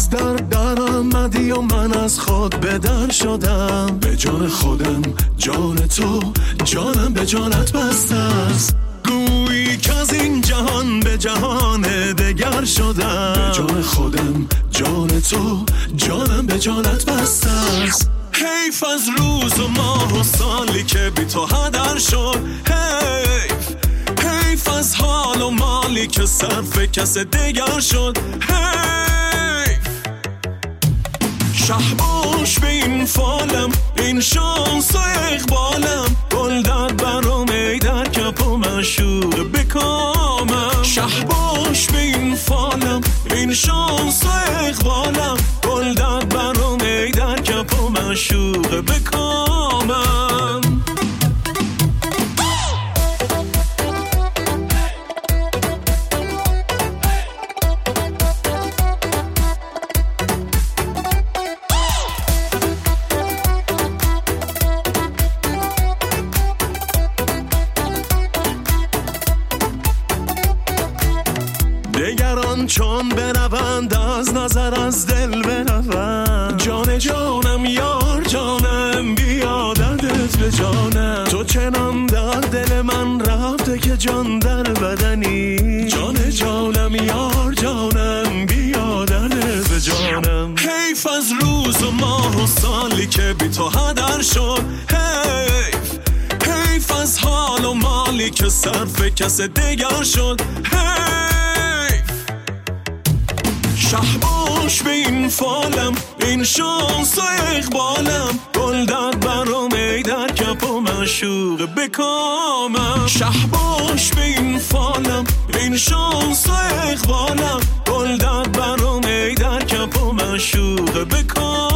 از در آمدی و من از خود به در شدم. به جان خودم جان تو، جانم به جانت بسته است. گویی که از این جهان به جهان دگر شدم. به جان خودم جان تو، جانم به جانت بسته است. حیف از روز و ماه و سالی که بی تو هدر شد. حیف از حال و مالی که صرف کس دیگر شد. حیف شهباش به این فالم، این شانس و اقبالم. گل داد برام ای در کپ و مشوق بکامم. شهباش به این فالم، این شانس و اقبالم. گل داد برام ای در کپ و مشوق بکامم. دگران چون بروند از نظر از دل بروند. جان جانم یار جانم بیا دردت به جانم. تو چنان در دل من رفته که جان در بدنی. جان جانم یار جانم بیا دردت به جانم. حیف از روز و ماه و سالی که بی تو هدر شد. حیف از حال و مالی که صرف کس دیگر شد. شهباش به این فالم، این شانس و اقبالم. گل داد برام ای در کپ و مشوق بکامم. شهباش به این فالم، این شانس و اقبالم. گل داد برام ای در کپ و مشوق بکامم.